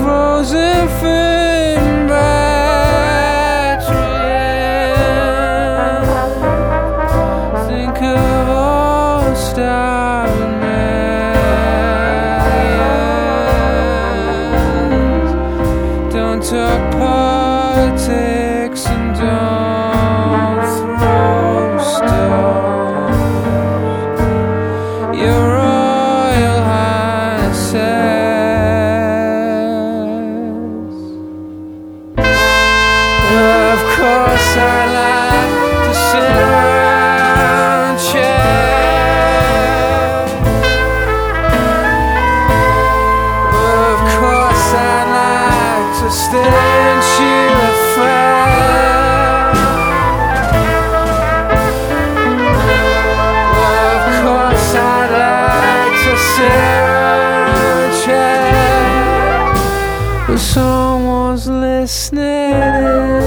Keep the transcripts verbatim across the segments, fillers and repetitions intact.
frozen flame battery. Think of all starving millions. Don't talk politics and don't throw stones. Your Royal Highnesses. Well, of course I like to sit around chat. Well, of course I like to stay and chew the fat. Well, of course I like to sit around chat, but someone's listening.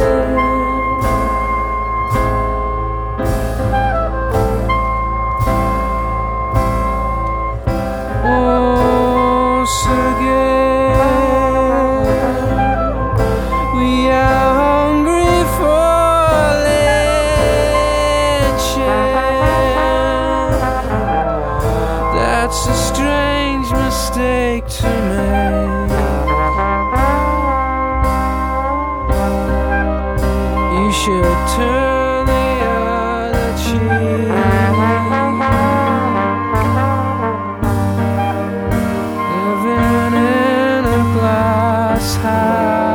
Once again, we are hungry for lynching. That's a strange mistake to make. You should turn the other cheek. Living in a glass house.